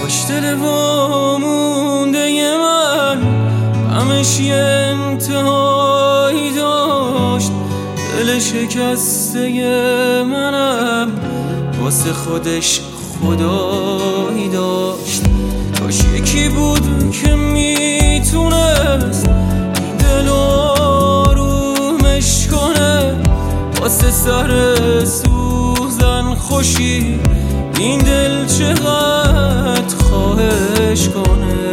کاش دل وامونده من همش یه انتهایی داشت. دل شکسته منم واسه خودش خدایی داشت. کاش یکی بود که میتونست این دل آرومش کنه، واسه سر سوزن خوشی این دل چقدر خواهش کنه.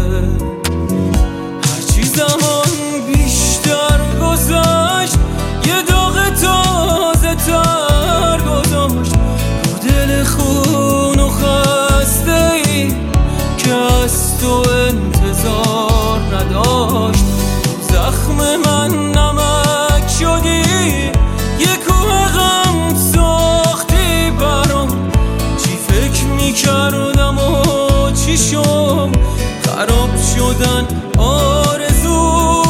هرچی زمان بیشتر گذشت یه داغ تازه تر گذاشت رو دل خون و خسته ای که از تو انتظار نداشت. زخم من نمک شدی، یه کوه غم ساختی برام. چی فکر میکردم و چی شم، خراب شدن آرزو.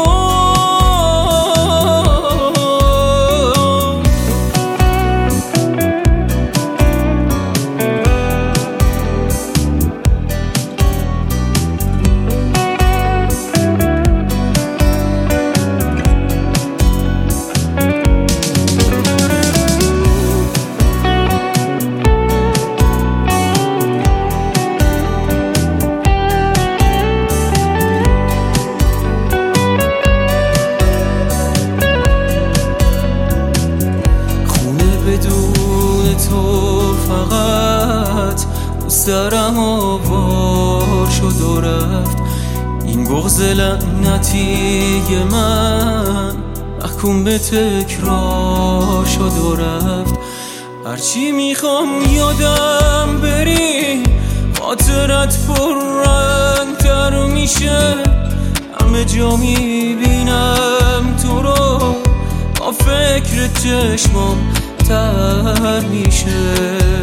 بدون تو فقط سرم آوار شد و رفت. این بغض لعنتی من محکوم به تکرار شد و رفت. هرچی میخوام یادم بری خاطرت پررنگ‌تر میشه. همه جا میبینم تو رو با فکر چشمام تر میشه.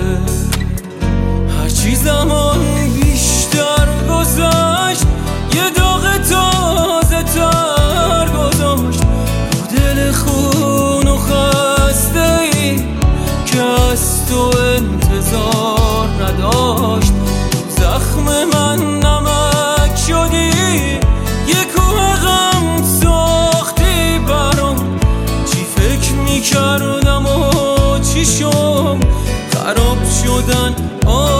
هرچی زمان بیشتر گذشت یه داغ تازه تر گذاشت رو دل خون و خسته ای که از تو انتظار نداشت. زخم من نمک شدی، یه کوه غم ساختی برام. چی فکر میکردم و چی شم، خراب شدن